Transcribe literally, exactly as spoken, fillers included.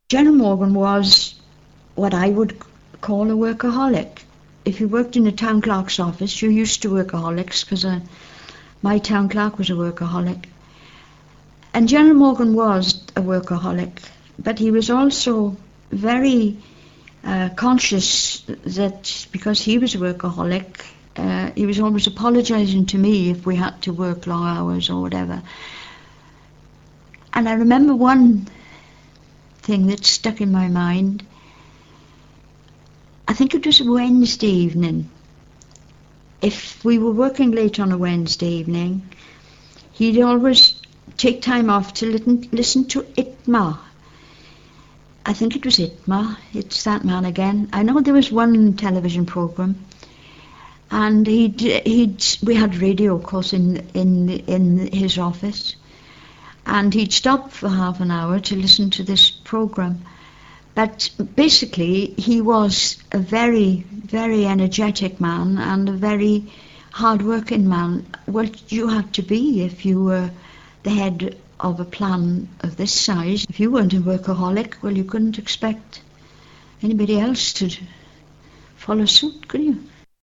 General Morgan was what I would call a workaholic. If you worked in a town clerk's office, you're used to workaholics, because uh, my town clerk was a workaholic. And General Morgan was a workaholic, but he was also very uh, conscious that because he was a workaholic, uh, he was always apologising to me if we had to work long hours or whatever. And I remember one thing that stuck in my mind. I think it was a Wednesday evening. If we were working late on a Wednesday evening, he'd always take time off to listen, listen to Itmar. I think it was Itmar. It's that man again. I know there was one television program, and he'd he'd we had radio, of course, in in in his office, and he'd stop for half an hour to listen to this program. But basically, he was a very, very energetic man and a very hard-working man. What you had to be if you were the head of a plan of this size. If you weren't a workaholic, well, you couldn't expect anybody else to follow suit, could you?